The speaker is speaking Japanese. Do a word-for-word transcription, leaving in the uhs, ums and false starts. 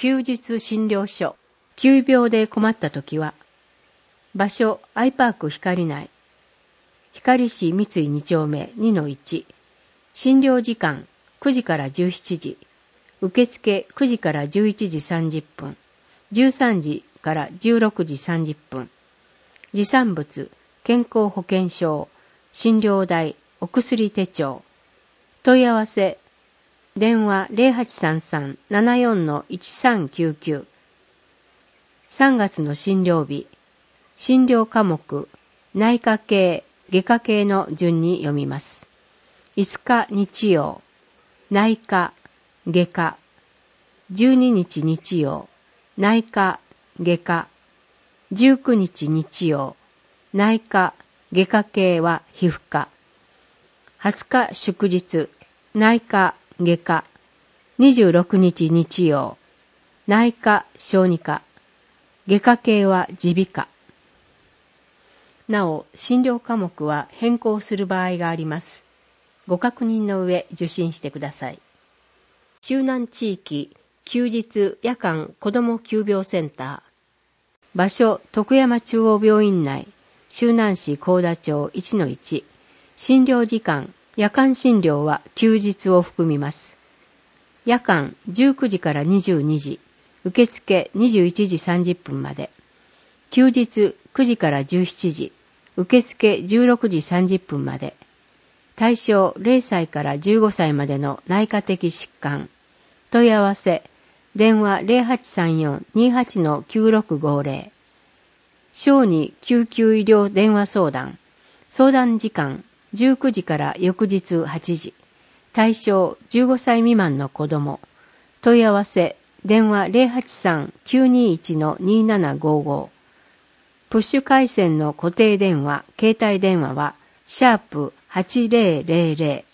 休日診療所。急病で困ったときは、場所、アイパーク光内。光市三井に丁目 にのいち。診療時間くじからじゅうしちじ。受付くじからじゅういちじさんじゅっぷん。じゅうさんじからじゅうろくじさんじゅっぷん。持参物、健康保険証、診療代、お薬手帳。問い合わせ、電話 ゼロはちさんさん ななよん いちさんきゅうきゅう。さんがつの診療日、診療科目、内科系、外科系の順に読みます。いつか日曜、内科、外科。じゅうににち日曜、内科、外科。じゅうくにち日曜、内科、外科系は皮膚科。はつか祝日、内科、外科。にじゅうろくにち日曜、内科、小児科。外科系は耳鼻科。なお、診療科目は変更する場合があります。ご確認の上受診してください。周南地域休日夜間子ども急病センター。場所、徳山中央病院内、周南市高田町 いちのいち。診療時間、夜間診療は休日を含みます。夜間じゅうくじからにじゅうにじ。受付にじゅういちじさんじゅっぷんまで。休日くじからじゅうしちじ。受付じゅうろくじさんじゅっぷんまで。対象ゼロさいからじゅうごさいまでの内科的疾患。問い合わせ、電話 ゼロはちさんよん にはち きゅうろくごゼロ。小児救急医療電話相談。相談時間じゅうくじから翌日はちじ。対象じゅうごさい未満の子ども。問い合わせ、電話 ゼロはちさん きゅうにいち にななごご。プッシュ回線の固定電話、携帯電話は、シャープはちゼロゼロゼロ。